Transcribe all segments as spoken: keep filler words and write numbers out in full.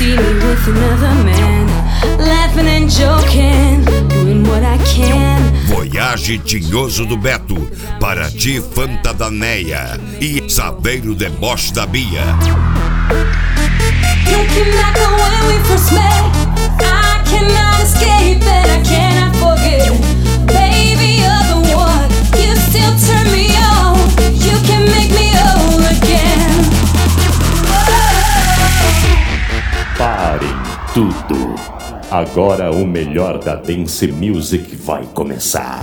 see me with another man, laughing and joking, doing what I can. Voyage Tinhoso do Beto, Paraty Fanta da Neia e Saveiro Deboche da Bia. Looking back on when we first met, I cannot escape it, I cannot forget. Baby, you're the one, you still turn me on, you can make me whole again. Parem tudo. Agora o melhor da Dance Music vai começar.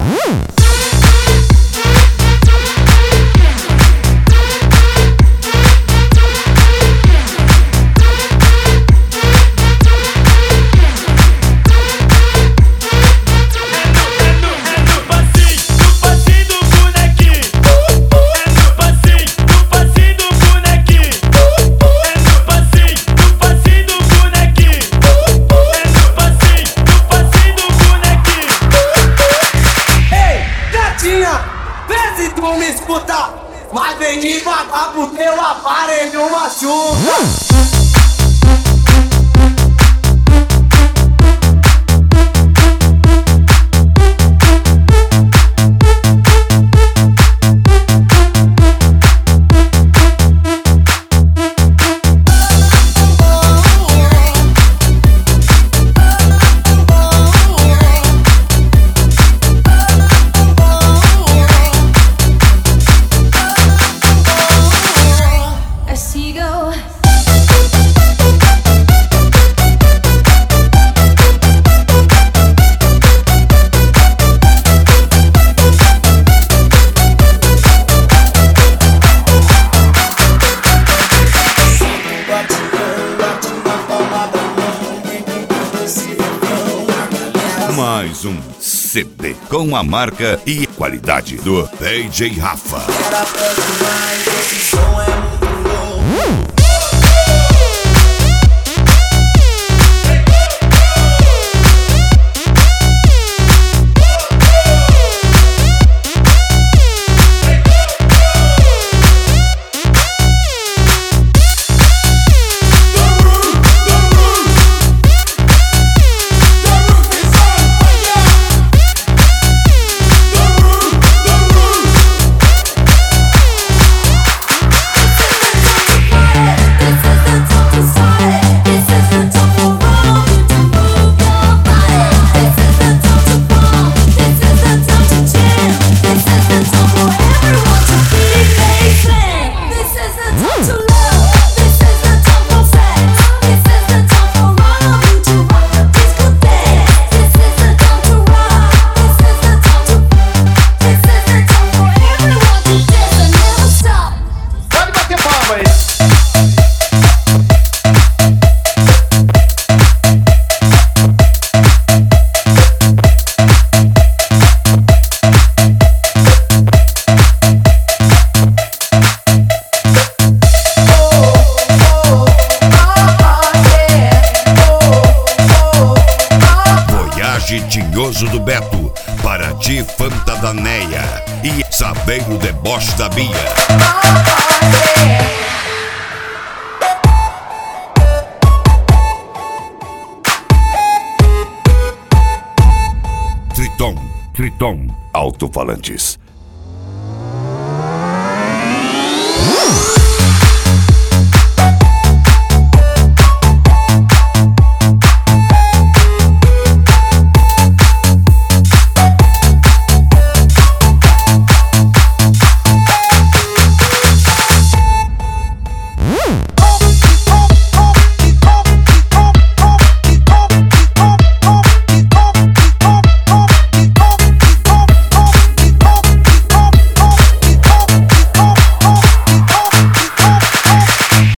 Mas vem devagar porque o aparelho machuca. Mais um C D com a marca e qualidade do D J Rafa. Tinhoso do Beto, Paraty Fanta da Neia e Saveiro Deboche da Bia. Triton, Triton, alto-falantes.